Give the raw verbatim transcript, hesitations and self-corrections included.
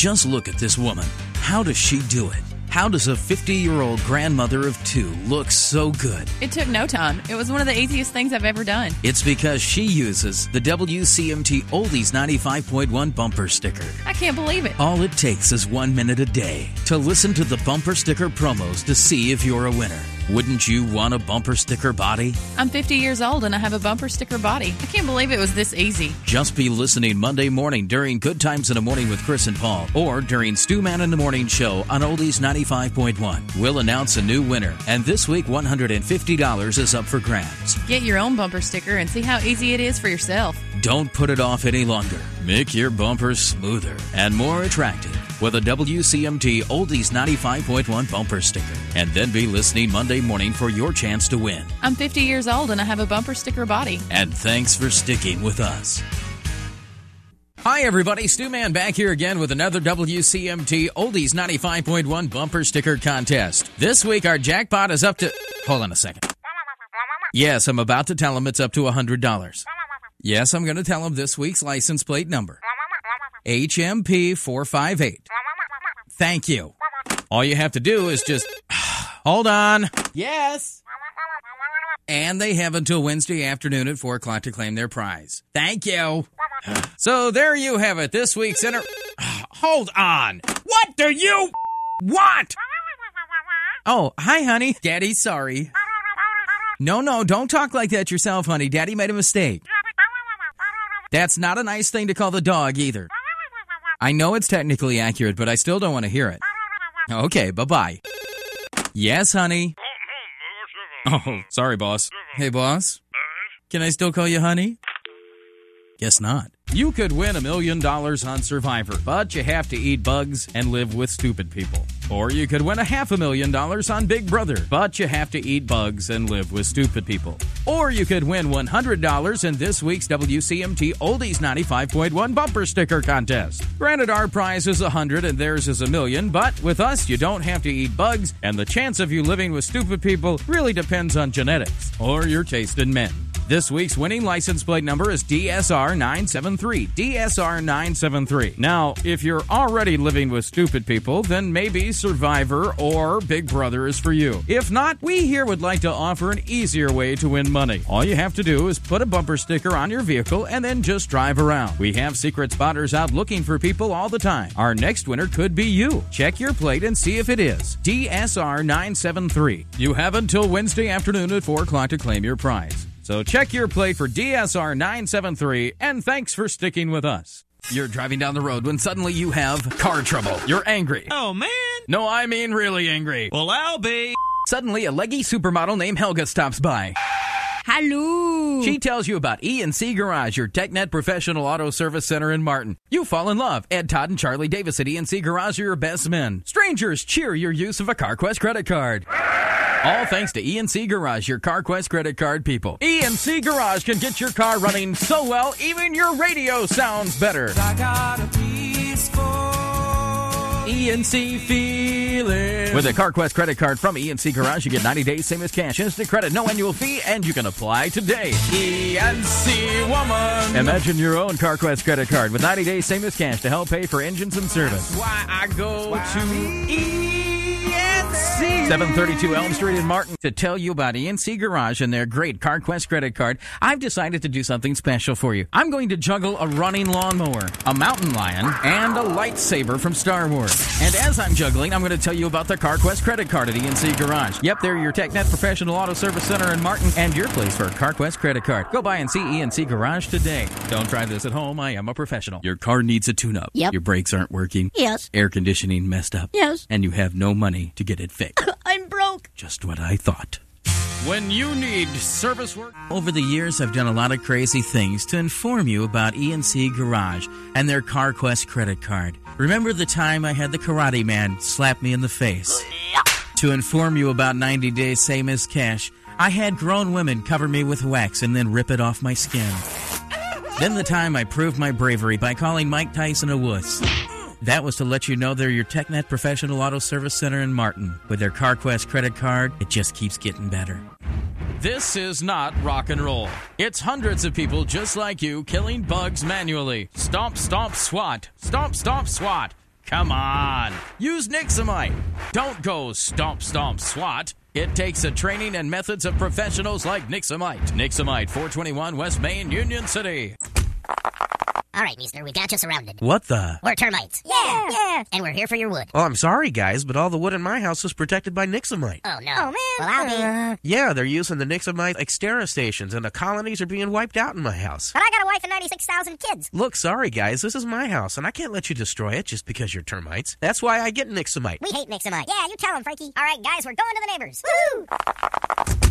Just look at this woman. How does she do it? How does a fifty-year-old grandmother of two look so good? It took no time. It was one of the easiest things I've ever done. It's because she uses the W C M T Oldies ninety-five point one bumper sticker. I can't believe it. All it takes is one minute a day to listen to the bumper sticker promos to see if you're a winner. Wouldn't you want a bumper sticker body? I'm fifty years old and I have a bumper sticker body. I can't believe it was this easy. Just be listening Monday morning during Good Times in the Morning with Chris and Paul, or during Stu Man in the Morning Show on Oldies ninety-five point one. We'll announce a new winner, and this week one hundred fifty dollars is up for grabs. Get your own bumper sticker and see how easy it is for yourself. Don't put it off any longer. Make your bumpers smoother and more attractive with a W C M T Oldies ninety-five point one bumper sticker. And then be listening Monday morning for your chance to win. I'm fifty years old and I have a bumper sticker body. And thanks for sticking with us. Hi, everybody. Stu Man back here again with another W C M T Oldies ninety-five point one bumper sticker contest. This week, our jackpot is up to... Hold on a second. Yes, I'm about to tell him it's up to one hundred dollars. Yes, I'm going to tell him this week's license plate number. H M P four five eight. Thank you. All you have to do is just... Hold on. Yes. And they have until Wednesday afternoon at four o'clock to claim their prize. Thank you. So there you have it. This week's inter... Hold on. What do you want? Oh, hi, honey. Daddy's sorry. No, no, don't talk like that yourself, honey. Daddy made a mistake. That's not a nice thing to call the dog either. I know it's technically accurate, but I still don't want to hear it. Okay, bye-bye. Yes, honey. Oh, sorry, boss. Hey, boss. Can I still call you honey? Guess not. You could win a million dollars on Survivor, but you have to eat bugs and live with stupid people. Or you could win a half a million dollars on Big Brother, but you have to eat bugs and live with stupid people. Or you could win one hundred dollars in this week's W C M T Oldies ninety-five point one bumper sticker contest. Granted, our prize is one hundred and theirs is a million, but with us, you don't have to eat bugs, and the chance of you living with stupid people really depends on genetics or your taste in men. This week's winning license plate number is D S R nine seven three. D S R nine seven three. Now, if you're already living with stupid people, then maybe Survivor or Big Brother is for you. If not, we here would like to offer an easier way to win money. All you have to do is put a bumper sticker on your vehicle and then just drive around. We have secret spotters out looking for people all the time. Our next winner could be you. Check your plate and see if it is. D S R nine seven three. You have until Wednesday afternoon at four o'clock to claim your prize. So check your plate for D S R nine seven three, and thanks for sticking with us. You're driving down the road when suddenly you have car trouble. You're angry. Oh, man. No, I mean really angry. Well, I'll be. Suddenly, a leggy supermodel named Helga stops by. Hello. She tells you about E and C Garage, your TechNet professional auto service center in Martin. You fall in love. Ed, Todd, and Charlie Davis at E and C Garage are your best men. Strangers cheer your use of a CarQuest credit card. All thanks to E and C Garage, your CarQuest credit card people. E and C Garage can get your car running so well, even your radio sounds better. I got a peaceful E and C feeling. With a CarQuest credit card from E and C Garage, you get ninety days, same as cash, instant credit, no annual fee, and you can apply today. E and C Woman. Imagine your own CarQuest credit card with ninety days, same as cash to help pay for engines and service. That's why I go Why to E and C. seven thirty-two Elm Street in Martin. To tell you about E and C Garage and their great CarQuest credit card, I've decided to do something special for you. I'm going to juggle a running lawnmower, a mountain lion, and a lightsaber from Star Wars. And as I'm juggling, I'm going to tell you about the CarQuest credit card at E and C Garage. Yep, they're your TechNet professional auto service center in Martin and your place for a CarQuest credit card. Go by and see E and C Garage today. Don't try this at home. I am a professional. Your car needs a tune-up. Yep. Your brakes aren't working. Yes. Air conditioning messed up. Yes. And you have no money to get it fixed. I'm broke. Just what I thought. When you need service work. Over the years, I've done a lot of crazy things to inform you about E and C Garage and their CarQuest credit card. Remember the time I had the Karate Man slap me in the face? To inform you about ninety days, same as cash, I had grown women cover me with wax and then rip it off my skin. Then the time I proved my bravery by calling Mike Tyson a wuss. That was to let you know they're your TechNet professional auto service center in Martin. With their CarQuest credit card, it just keeps getting better. This is not rock and roll. It's hundreds of people just like you killing bugs manually. Stomp, stomp, swat. Stomp, stomp, swat. Come on. Use Nixamite. Don't go stomp, stomp, swat. It takes the training and methods of professionals like Nixamite. Nixamite, four twenty-one West Main, Union City. All right, Meester, we've got you surrounded. What the? We're termites. Yeah, yeah. And we're here for your wood. Oh, I'm sorry, guys, but all the wood in my house is protected by Nixamite. Oh, no. Oh, man. Well, I'll be... Uh, yeah, they're using the Nixamite Xterra stations, and the colonies are being wiped out in my house. But I got a wife and ninety-six thousand kids. Look, sorry, guys, this is my house, and I can't let you destroy it just because you're termites. That's why I get Nixamite. We hate Nixamite. Yeah, you tell them, Frankie. All right, guys, we're going to the neighbors. Woo!